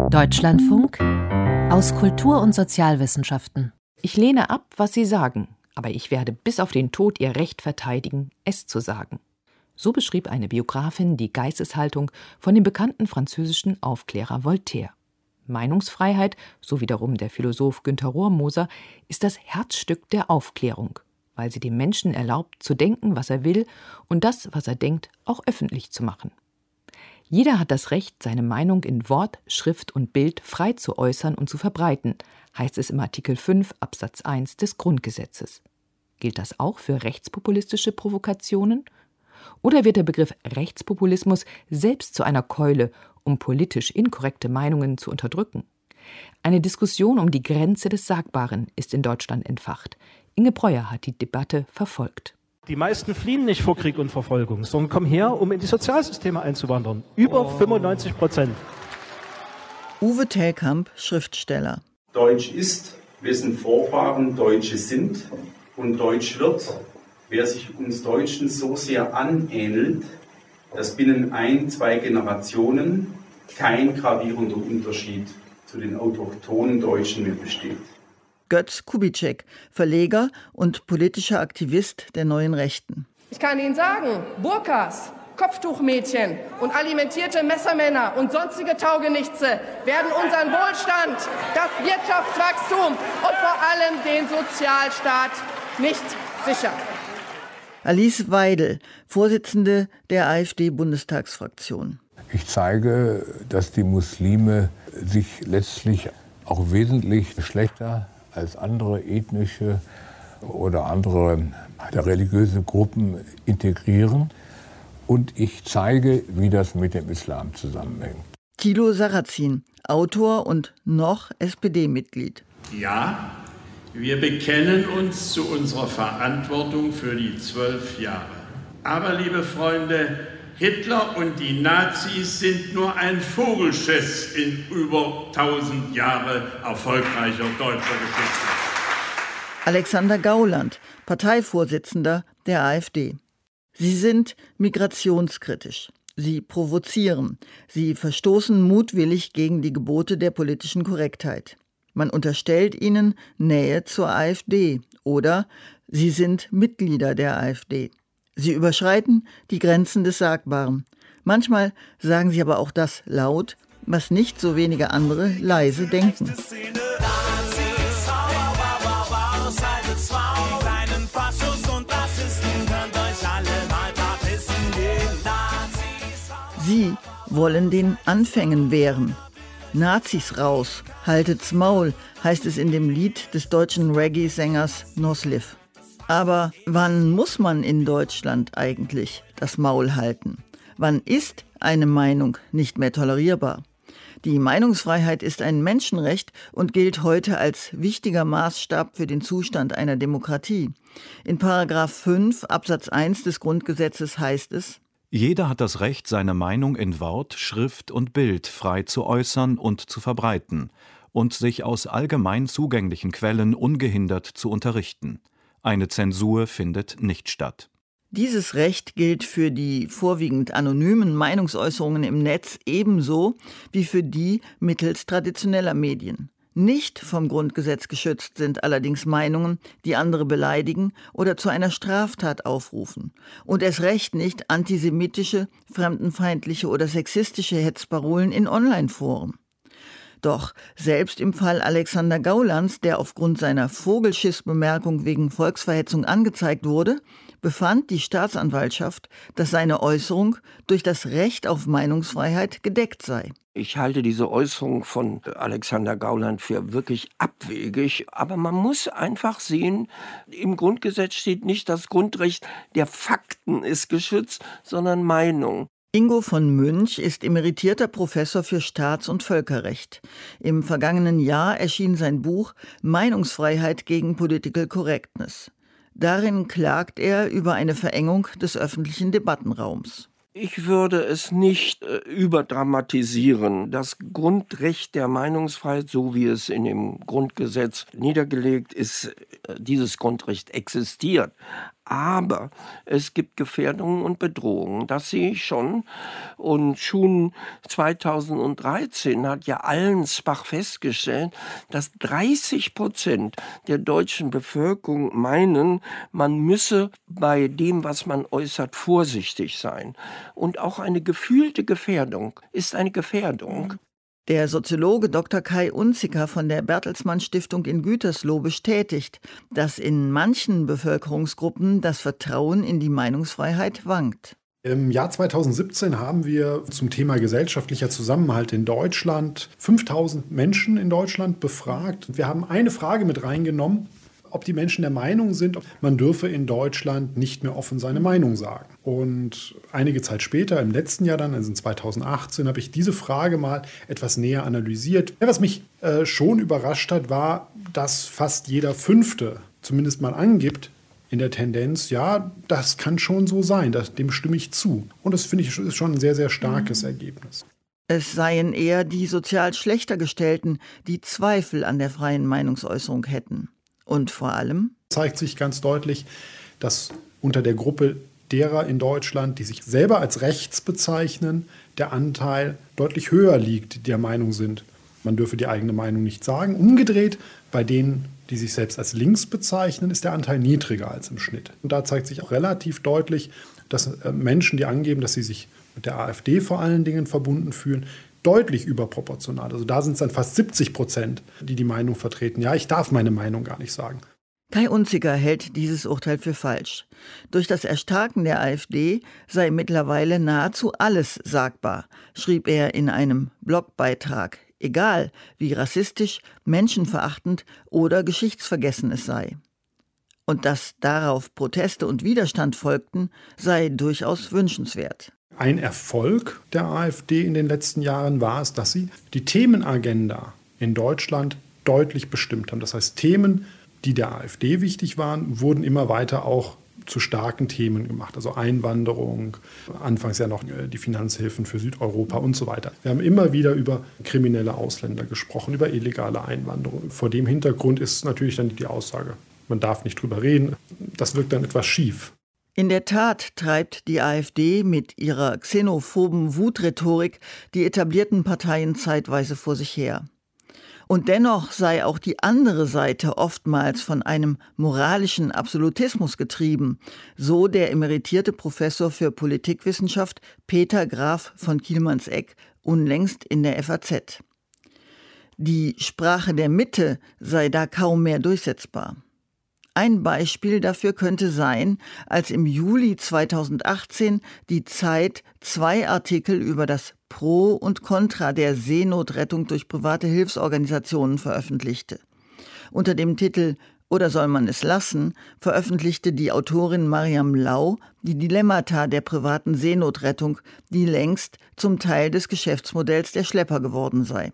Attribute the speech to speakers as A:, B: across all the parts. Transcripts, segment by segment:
A: Deutschlandfunk aus Kultur- und Sozialwissenschaften.
B: Ich lehne ab, was Sie sagen, aber ich werde bis auf den Tod Ihr Recht verteidigen, es zu sagen. So beschrieb eine Biografin die Geisteshaltung von dem bekannten französischen Aufklärer Voltaire. Meinungsfreiheit, so wiederum der Philosoph Günter Rohrmoser, ist das Herzstück der Aufklärung, weil sie dem Menschen erlaubt, zu denken, was er will und das, was er denkt, auch öffentlich zu machen. Jeder hat das Recht, seine Meinung in Wort, Schrift und Bild frei zu äußern und zu verbreiten, heißt es im Artikel 5 Absatz 1 des Grundgesetzes. Gilt das auch für rechtspopulistische Provokationen? Oder wird der Begriff Rechtspopulismus selbst zu einer Keule, um politisch inkorrekte Meinungen zu unterdrücken? Eine Diskussion um die Grenze des Sagbaren ist in Deutschland entfacht. Inge Breuer hat die Debatte verfolgt.
C: Die meisten fliehen nicht vor Krieg und Verfolgung, sondern kommen her, um in die Sozialsysteme einzuwandern. Über 95%.
D: Uwe Telkamp, Schriftsteller.
E: Deutsch ist, wessen Vorfahren Deutsche sind, und Deutsch wird, wer sich uns Deutschen so sehr anähnelt, dass binnen 1-2 Generationen kein gravierender Unterschied zu den autochthonen Deutschen mehr besteht.
D: Götz Kubitschek, Verleger und politischer Aktivist der Neuen Rechten.
F: Ich kann Ihnen sagen, Burkas, Kopftuchmädchen und alimentierte Messermänner und sonstige Taugenichtse werden unseren Wohlstand, das Wirtschaftswachstum und vor allem den Sozialstaat nicht sichern.
D: Alice Weidel, Vorsitzende der AfD-Bundestagsfraktion.
G: Ich zeige, dass die Muslime sich letztlich auch wesentlich schlechter als andere ethnische oder andere religiöse Gruppen integrieren. Und ich zeige, wie das mit dem Islam zusammenhängt.
D: Thilo Sarrazin, Autor und noch SPD-Mitglied.
H: Ja, wir bekennen uns zu unserer Verantwortung für die 12 Jahre. Aber, liebe Freunde, Hitler und die Nazis sind nur ein Vogelschiss in über 1000 Jahre erfolgreicher deutscher Geschichte.
D: Alexander Gauland, Parteivorsitzender der AfD. Sie sind migrationskritisch. Sie provozieren. Sie verstoßen mutwillig gegen die Gebote der politischen Korrektheit. Man unterstellt ihnen Nähe zur AfD oder sie sind Mitglieder der AfD. Sie überschreiten die Grenzen des Sagbaren. Manchmal sagen sie aber auch das laut, was nicht so wenige andere leise denken. Sie wollen den Anfängen wehren. Nazis raus, haltet's Maul, heißt es in dem Lied des deutschen Reggae-Sängers Nosliv. Aber wann muss man in Deutschland eigentlich das Maul halten? Wann ist eine Meinung nicht mehr tolerierbar? Die Meinungsfreiheit ist ein Menschenrecht und gilt heute als wichtiger Maßstab für den Zustand einer Demokratie. In § 5 Absatz 1 des Grundgesetzes heißt es:
I: Jeder hat das Recht, seine Meinung in Wort, Schrift und Bild frei zu äußern und zu verbreiten und sich aus allgemein zugänglichen Quellen ungehindert zu unterrichten. Eine Zensur findet nicht statt.
D: Dieses Recht gilt für die vorwiegend anonymen Meinungsäußerungen im Netz ebenso wie für die mittels traditioneller Medien. Nicht vom Grundgesetz geschützt sind allerdings Meinungen, die andere beleidigen oder zu einer Straftat aufrufen. Und erst recht nicht antisemitische, fremdenfeindliche oder sexistische Hetzparolen in Online-Foren. Doch selbst im Fall Alexander Gaulands, der aufgrund seiner Vogelschiss-Bemerkung wegen Volksverhetzung angezeigt wurde, befand die Staatsanwaltschaft, dass seine Äußerung durch das Recht auf Meinungsfreiheit gedeckt sei.
J: Ich halte diese Äußerung von Alexander Gauland für wirklich abwegig. Aber man muss einfach sehen, im Grundgesetz steht nicht, das Grundrecht der Fakten ist geschützt, sondern Meinung.
D: Ingo von Münch ist emeritierter Professor für Staats- und Völkerrecht. Im vergangenen Jahr erschien sein Buch Meinungsfreiheit gegen Political Correctness. Darin klagt er über eine Verengung des öffentlichen Debattenraums.
J: Ich würde es nicht überdramatisieren. Das Grundrecht der Meinungsfreiheit, so wie es in dem Grundgesetz niedergelegt ist, dieses Grundrecht existiert. Aber es gibt Gefährdungen und Bedrohungen, das sehe ich schon. Und schon 2013 hat ja Allensbach festgestellt, dass 30% der deutschen Bevölkerung meinen, man müsse bei dem, was man äußert, vorsichtig sein. Und auch eine gefühlte Gefährdung ist eine Gefährdung.
D: Der Soziologe Dr. Kai Unziker von der Bertelsmann Stiftung in Gütersloh bestätigt, dass in manchen Bevölkerungsgruppen das Vertrauen in die Meinungsfreiheit wankt.
K: Im Jahr 2017 haben wir zum Thema gesellschaftlicher Zusammenhalt in Deutschland 5000 Menschen in Deutschland befragt. Wir haben eine Frage mit reingenommen, ob die Menschen der Meinung sind, man dürfe in Deutschland nicht mehr offen seine Meinung sagen. Und einige Zeit später, im letzten Jahr dann, also in 2018, habe ich diese Frage mal etwas näher analysiert. Ja, was mich schon überrascht hat, war, dass fast jeder Fünfte zumindest mal angibt, in der Tendenz, ja, das kann schon so sein, dem stimme ich zu. Und das finde ich ist schon ein sehr, sehr starkes Ergebnis.
D: Es seien eher die sozial schlechter Gestellten, die Zweifel an der freien Meinungsäußerung hätten. Und vor allem
K: zeigt sich ganz deutlich, dass unter der Gruppe derer in Deutschland, die sich selber als rechts bezeichnen, der Anteil deutlich höher liegt, die der Meinung sind, man dürfe die eigene Meinung nicht sagen. Umgedreht, bei denen, die sich selbst als links bezeichnen, ist der Anteil niedriger als im Schnitt. Und da zeigt sich auch relativ deutlich, dass Menschen, die angeben, dass sie sich mit der AfD vor allen Dingen verbunden fühlen, deutlich überproportional. Also da sind es dann fast 70%, die die Meinung vertreten. Ja, ich darf meine Meinung gar nicht sagen.
D: Kai Unziker hält dieses Urteil für falsch. Durch das Erstarken der AfD sei mittlerweile nahezu alles sagbar, schrieb er in einem Blogbeitrag. Egal, wie rassistisch, menschenverachtend oder geschichtsvergessen es sei. Und dass darauf Proteste und Widerstand folgten, sei durchaus wünschenswert.
K: Ein Erfolg der AfD in den letzten Jahren war es, dass sie die Themenagenda in Deutschland deutlich bestimmt haben. Das heißt, Themen, die der AfD wichtig waren, wurden immer weiter auch zu starken Themen gemacht. Also Einwanderung, anfangs ja noch die Finanzhilfen für Südeuropa und so weiter. Wir haben immer wieder über kriminelle Ausländer gesprochen, über illegale Einwanderung. Vor dem Hintergrund ist natürlich dann die Aussage, man darf nicht drüber reden. Das wirkt dann etwas schief.
D: In der Tat treibt die AfD mit ihrer xenophoben Wutrhetorik die etablierten Parteien zeitweise vor sich her. Und dennoch sei auch die andere Seite oftmals von einem moralischen Absolutismus getrieben, so der emeritierte Professor für Politikwissenschaft Peter Graf von Kielmannsegg unlängst in der FAZ. Die Sprache der Mitte sei da kaum mehr durchsetzbar. Ein Beispiel dafür könnte sein, als im Juli 2018 die Zeit 2 Artikel über das Pro und Contra der Seenotrettung durch private Hilfsorganisationen veröffentlichte. Unter dem Titel »Oder soll man es lassen?« veröffentlichte die Autorin Mariam Lau die Dilemmata der privaten Seenotrettung, die längst zum Teil des Geschäftsmodells der Schlepper geworden sei.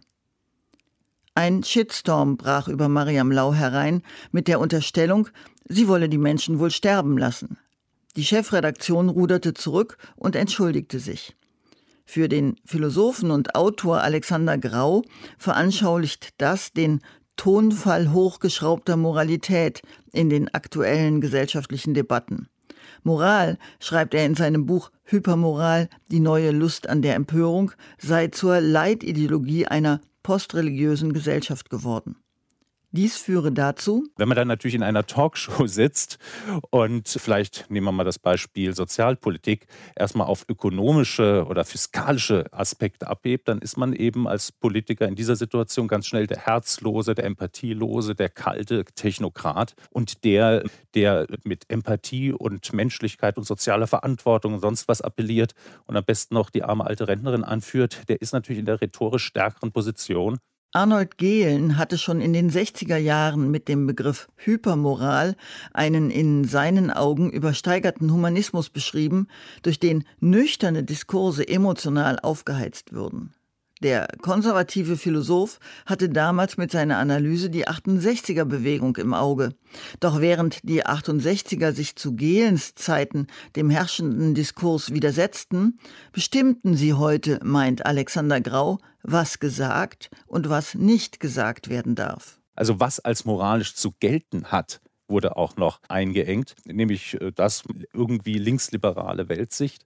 D: Ein Shitstorm brach über Mariam Lau herein mit der Unterstellung, sie wolle die Menschen wohl sterben lassen. Die Chefredaktion ruderte zurück und entschuldigte sich. Für den Philosophen und Autor Alexander Grau veranschaulicht das den Tonfall hochgeschraubter Moralität in den aktuellen gesellschaftlichen Debatten. Moral, schreibt er in seinem Buch Hypermoral, die neue Lust an der Empörung, sei zur Leitideologie einer postreligiösen Gesellschaft geworden. Dies führe dazu,
L: wenn man dann natürlich in einer Talkshow sitzt und vielleicht, nehmen wir mal das Beispiel Sozialpolitik, erstmal auf ökonomische oder fiskalische Aspekte abhebt, dann ist man eben als Politiker in dieser Situation ganz schnell der Herzlose, der Empathielose, der kalte Technokrat. Und der mit Empathie und Menschlichkeit und sozialer Verantwortung und sonst was appelliert und am besten noch die arme alte Rentnerin anführt, der ist natürlich in der rhetorisch stärkeren Position.
D: Arnold Gehlen hatte schon in den 60er Jahren mit dem Begriff Hypermoral einen in seinen Augen übersteigerten Humanismus beschrieben, durch den nüchterne Diskurse emotional aufgeheizt würden. Der konservative Philosoph hatte damals mit seiner Analyse die 68er-Bewegung im Auge. Doch während die 68er sich zu Gehlens Zeiten dem herrschenden Diskurs widersetzten, bestimmten sie heute, meint Alexander Grau, was gesagt und was nicht gesagt werden darf.
L: Also was als moralisch zu gelten hat, wurde auch noch eingeengt, nämlich das irgendwie linksliberale Weltsicht.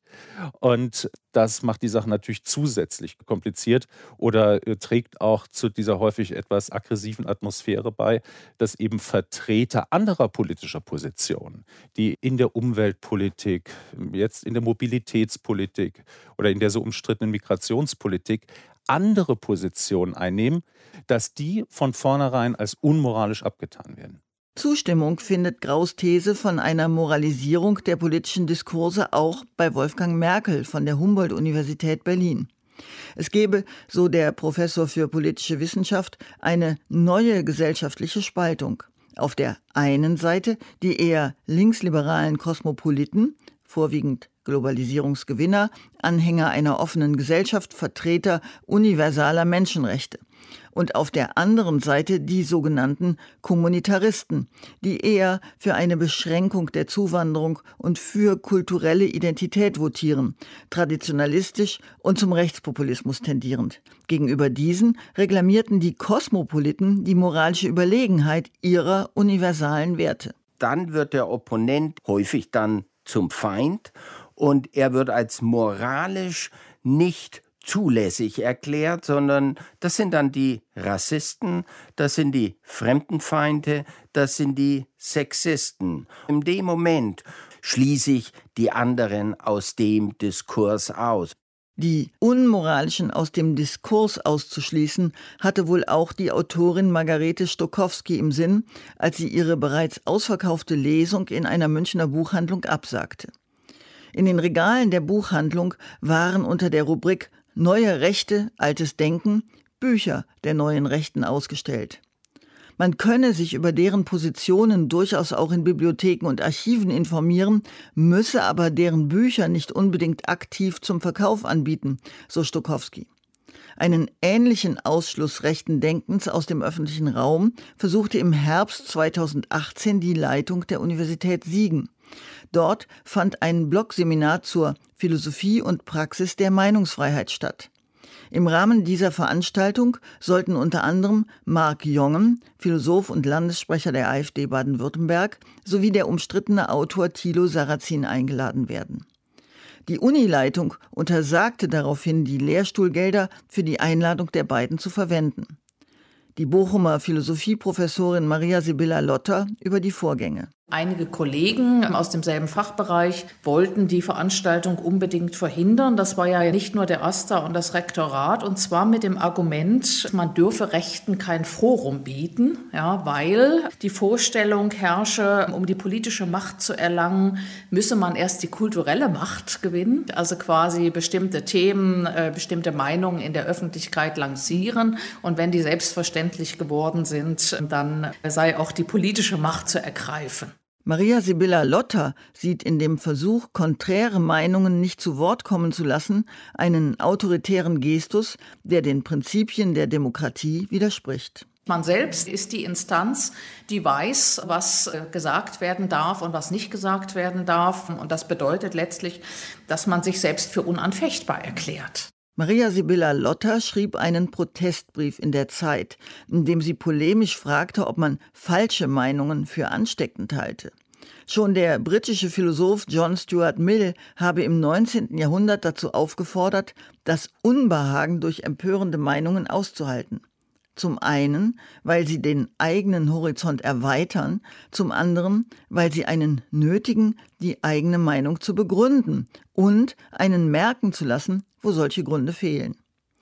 L: Und das macht die Sache natürlich zusätzlich kompliziert oder trägt auch zu dieser häufig etwas aggressiven Atmosphäre bei, dass eben Vertreter anderer politischer Positionen, die in der Umweltpolitik, jetzt in der Mobilitätspolitik oder in der so umstrittenen Migrationspolitik andere Positionen einnehmen, dass die von vornherein als unmoralisch abgetan werden.
D: Zustimmung findet Graus These von einer Moralisierung der politischen Diskurse auch bei Wolfgang Merkel von der Humboldt-Universität Berlin. Es gebe, so der Professor für politische Wissenschaft, eine neue gesellschaftliche Spaltung. Auf der einen Seite die eher linksliberalen Kosmopoliten, vorwiegend Globalisierungsgewinner, Anhänger einer offenen Gesellschaft, Vertreter universaler Menschenrechte. Und auf der anderen Seite die sogenannten Kommunitaristen, die eher für eine Beschränkung der Zuwanderung und für kulturelle Identität votieren, traditionalistisch und zum Rechtspopulismus tendierend. Gegenüber diesen reklamierten die Kosmopoliten die moralische Überlegenheit ihrer universalen Werte.
J: Dann wird der Opponent häufig dann zum Feind und er wird als moralisch nicht zulässig erklärt, sondern das sind dann die Rassisten, das sind die Fremdenfeinde, das sind die Sexisten. In dem Moment schließe ich die anderen aus dem Diskurs aus.
D: Die Unmoralischen aus dem Diskurs auszuschließen, hatte wohl auch die Autorin Margarete Stokowski im Sinn, als sie ihre bereits ausverkaufte Lesung in einer Münchner Buchhandlung absagte. In den Regalen der Buchhandlung waren unter der Rubrik Neue Rechte, altes Denken Bücher der neuen Rechten ausgestellt. Man könne sich über deren Positionen durchaus auch in Bibliotheken und Archiven informieren, müsse aber deren Bücher nicht unbedingt aktiv zum Verkauf anbieten, so Stokowski. Einen ähnlichen Ausschluss rechten Denkens aus dem öffentlichen Raum versuchte im Herbst 2018 die Leitung der Universität Siegen. Dort fand ein Blogseminar zur Philosophie und Praxis der Meinungsfreiheit statt. Im Rahmen dieser Veranstaltung sollten unter anderem Marc Jongen, Philosoph und Landessprecher der AfD Baden-Württemberg, sowie der umstrittene Autor Thilo Sarrazin eingeladen werden. Die Unileitung untersagte daraufhin, die Lehrstuhlgelder für die Einladung der beiden zu verwenden. Die Bochumer Philosophieprofessorin Maria Sibylla Lotter über die Vorgänge.
M: Einige Kollegen aus demselben Fachbereich wollten die Veranstaltung unbedingt verhindern. Das war ja nicht nur der AStA und das Rektorat, und zwar mit dem Argument, man dürfe Rechten kein Forum bieten, ja, weil die Vorstellung herrsche, um die politische Macht zu erlangen, müsse man erst die kulturelle Macht gewinnen, also quasi bestimmte Themen, bestimmte Meinungen in der Öffentlichkeit lancieren, und wenn die selbstverständlich geworden sind, dann sei auch die politische Macht zu ergreifen.
D: Maria Sibylla Lotter sieht in dem Versuch, konträre Meinungen nicht zu Wort kommen zu lassen, einen autoritären Gestus, der den Prinzipien der Demokratie widerspricht.
M: Man selbst ist die Instanz, die weiß, was gesagt werden darf und was nicht gesagt werden darf. Und das bedeutet letztlich, dass man sich selbst für unanfechtbar erklärt.
D: Maria Sibylla Lotter schrieb einen Protestbrief in der Zeit, in dem sie polemisch fragte, ob man falsche Meinungen für ansteckend halte. Schon der britische Philosoph John Stuart Mill habe im 19. Jahrhundert dazu aufgefordert, das Unbehagen durch empörende Meinungen auszuhalten. Zum einen, weil sie den eigenen Horizont erweitern, zum anderen, weil sie einen nötigen, die eigene Meinung zu begründen und einen merken zu lassen, wo solche Gründe fehlen.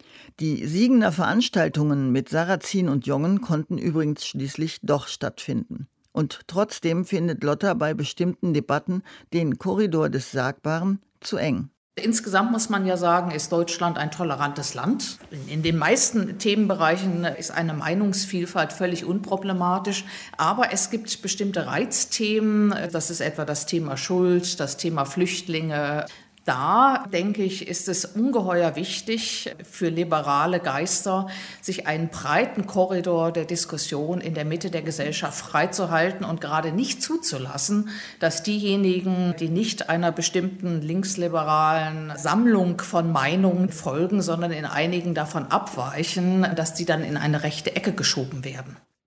D: Die Siegener Veranstaltungen mit Sarrazin und Jongen konnten übrigens schließlich doch stattfinden. Und trotzdem findet Lotter bei bestimmten Debatten den Korridor des Sagbaren zu eng.
M: Insgesamt muss man ja sagen, ist Deutschland ein tolerantes Land. In den meisten Themenbereichen ist eine Meinungsvielfalt völlig unproblematisch. Aber es gibt bestimmte Reizthemen. Das ist etwa das Thema Schuld, das Thema Flüchtlinge. Da, denke ich, ist es ungeheuer wichtig für liberale Geister, sich einen breiten Korridor der Diskussion in der Mitte der Gesellschaft freizuhalten und gerade nicht zuzulassen, dass diejenigen, die nicht einer bestimmten linksliberalen Sammlung von Meinungen folgen, sondern in einigen davon abweichen, dass die dann in eine rechte Ecke geschoben werden.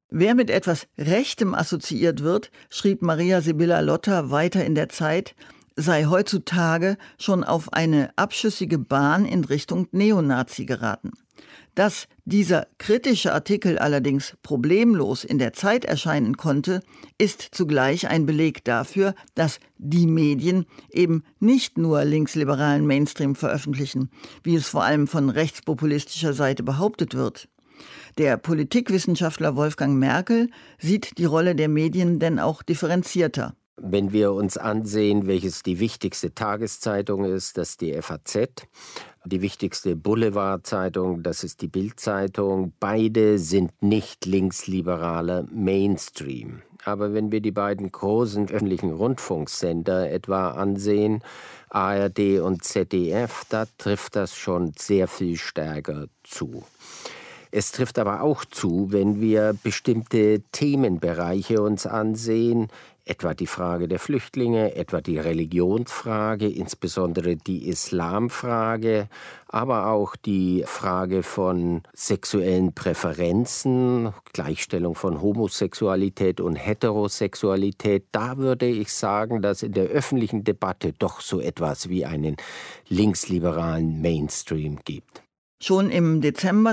D: Wer mit etwas Rechtem assoziiert wird, schrieb Maria Sibylla Lotter weiter in der Zeit, sei heutzutage schon auf eine abschüssige Bahn in Richtung Neonazi geraten. Dass dieser kritische Artikel allerdings problemlos in der Zeit erscheinen konnte, ist zugleich ein Beleg dafür, dass die Medien eben nicht nur linksliberalen Mainstream veröffentlichen, wie es vor allem von rechtspopulistischer Seite behauptet wird. Der Politikwissenschaftler Wolfgang Merkel sieht die Rolle der Medien denn auch differenzierter.
N: Wenn wir uns ansehen, welches die wichtigste Tageszeitung ist, das ist die FAZ. Die wichtigste Boulevardzeitung, das ist die Bild-Zeitung. Beide sind nicht linksliberale Mainstream. Aber wenn wir die beiden großen öffentlichen Rundfunksender etwa ansehen, ARD und ZDF, da trifft das schon sehr viel stärker zu. Es trifft aber auch zu, wenn wir bestimmte Themenbereiche uns ansehen, etwa die Frage der Flüchtlinge, etwa die Religionsfrage, insbesondere die Islamfrage, aber auch die Frage von sexuellen Präferenzen, Gleichstellung von Homosexualität und Heterosexualität. Da würde ich sagen, dass in der öffentlichen Debatte doch so etwas wie einen linksliberalen Mainstream gibt.
D: Schon im Dezember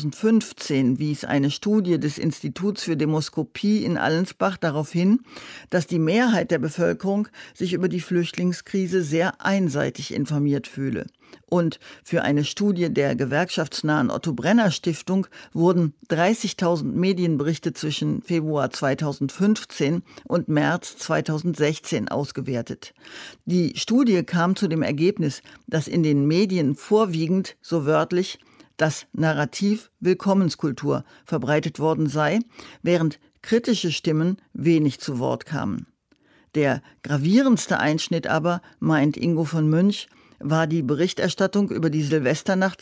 D: 2015 wies eine Studie des Instituts für Demoskopie in Allensbach darauf hin, dass die Mehrheit der Bevölkerung sich über die Flüchtlingskrise sehr einseitig informiert fühle. Und für eine Studie der gewerkschaftsnahen Otto-Brenner-Stiftung wurden 30.000 Medienberichte zwischen Februar 2015 und März 2016 ausgewertet. Die Studie kam zu dem Ergebnis, dass in den Medien vorwiegend, so wörtlich, das Narrativ Willkommenskultur verbreitet worden sei, während kritische Stimmen wenig zu Wort kamen. Der gravierendste Einschnitt aber, meint Ingo von Münch, war die Berichterstattung über die Silvesternacht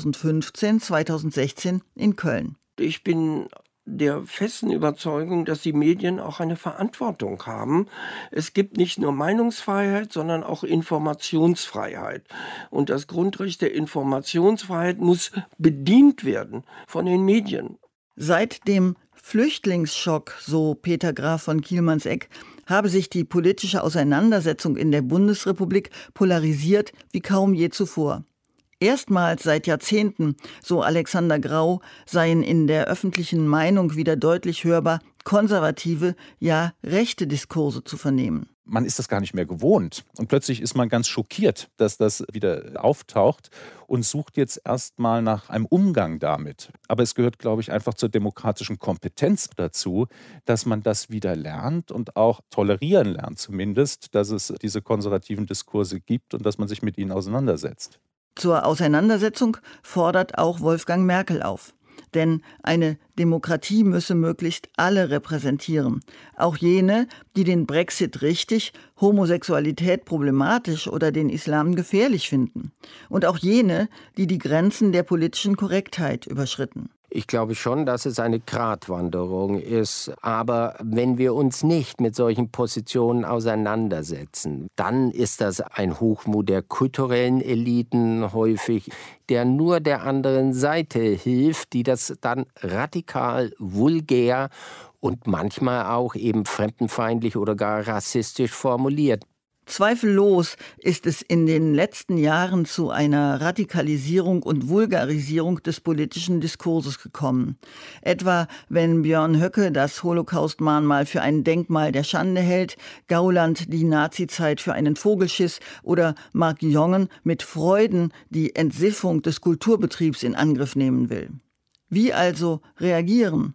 D: 2015-2016 in Köln.
J: Ich bin der festen Überzeugung, dass die Medien auch eine Verantwortung haben. Es gibt nicht nur Meinungsfreiheit, sondern auch Informationsfreiheit. Und das Grundrecht der Informationsfreiheit muss bedient werden von den Medien.
D: Seit dem Flüchtlingsschock, so Peter Graf von Kielmannsegg, habe sich die politische Auseinandersetzung in der Bundesrepublik polarisiert wie kaum je zuvor. Erstmals seit Jahrzehnten, so Alexander Grau, seien in der öffentlichen Meinung wieder deutlich hörbar konservative, ja rechte Diskurse zu vernehmen.
L: Man ist das gar nicht mehr gewohnt. Und plötzlich ist man ganz schockiert, dass das wieder auftaucht und sucht jetzt erstmal nach einem Umgang damit. Aber es gehört, glaube ich, einfach zur demokratischen Kompetenz dazu, dass man das wieder lernt und auch tolerieren lernt zumindest, dass es diese konservativen Diskurse gibt und dass man sich mit ihnen auseinandersetzt.
D: Zur Auseinandersetzung fordert auch Wolfgang Merkel auf. Denn eine Demokratie müsse möglichst alle repräsentieren. Auch jene, die den Brexit richtig, Homosexualität problematisch oder den Islam gefährlich finden. Und auch jene, die die Grenzen der politischen Korrektheit überschritten.
N: Ich glaube schon, dass es eine Gratwanderung ist. Aber wenn wir uns nicht mit solchen Positionen auseinandersetzen, dann ist das ein Hochmut der kulturellen Eliten häufig, der nur der anderen Seite hilft, die das dann radikal, vulgär und manchmal auch eben fremdenfeindlich oder gar rassistisch formuliert.
D: Zweifellos ist es in den letzten Jahren zu einer Radikalisierung und Vulgarisierung des politischen Diskurses gekommen. Etwa wenn Björn Höcke das Holocaust-Mahnmal für ein Denkmal der Schande hält, Gauland die Nazizeit für einen Vogelschiss oder Marc Jongen mit Freuden die Entsiffung des Kulturbetriebs in Angriff nehmen will. Wie also reagieren?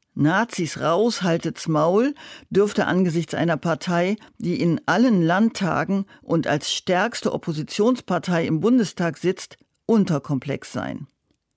D: Nazis raus, haltet's Maul, dürfte angesichts einer Partei, die in allen Landtagen und als stärkste Oppositionspartei im Bundestag sitzt, unterkomplex sein.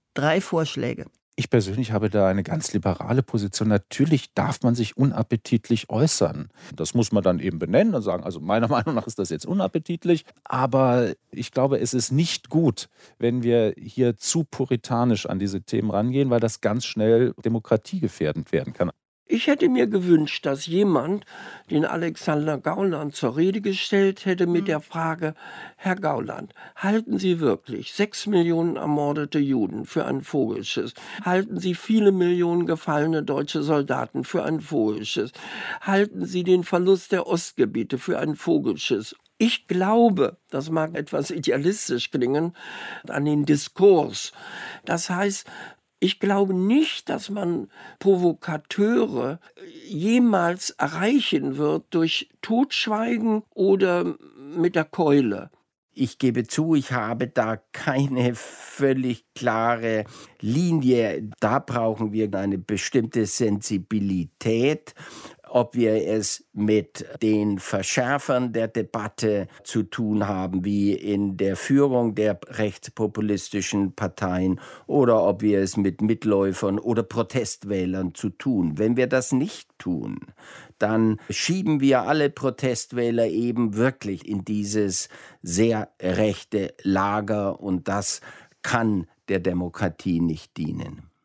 D: 3 Vorschläge.
L: Ich persönlich habe da eine ganz liberale Position. Natürlich darf man sich unappetitlich äußern. Das muss man dann eben benennen und sagen, also meiner Meinung nach ist das jetzt unappetitlich. Aber ich glaube, es ist nicht gut, wenn wir hier zu puritanisch an diese Themen rangehen, weil das ganz schnell demokratiegefährdend werden kann.
J: Ich hätte mir gewünscht, dass jemand den Alexander Gauland zur Rede gestellt hätte mit der Frage: Herr Gauland, halten Sie wirklich 6 Millionen ermordete Juden für ein Vogelschiss? Halten Sie viele Millionen gefallene deutsche Soldaten für ein Vogelschiss? Halten Sie den Verlust der Ostgebiete für ein Vogelschiss? Ich glaube, das mag etwas idealistisch klingen, an den Diskurs. Das heißt, ich glaube nicht, dass man Provokateure jemals erreichen wird durch Totschweigen oder mit der Keule.
N: Ich gebe zu, ich habe da keine völlig klare Linie. Da brauchen wir eine bestimmte Sensibilität. Ob wir es mit den Verschärfern der Debatte zu tun haben, wie in der Führung der rechtspopulistischen Parteien, oder ob wir es mit Mitläufern oder Protestwählern zu tun. Wenn wir das nicht tun, dann schieben wir alle Protestwähler eben wirklich in dieses sehr rechte Lager, und das kann der Demokratie nicht dienen.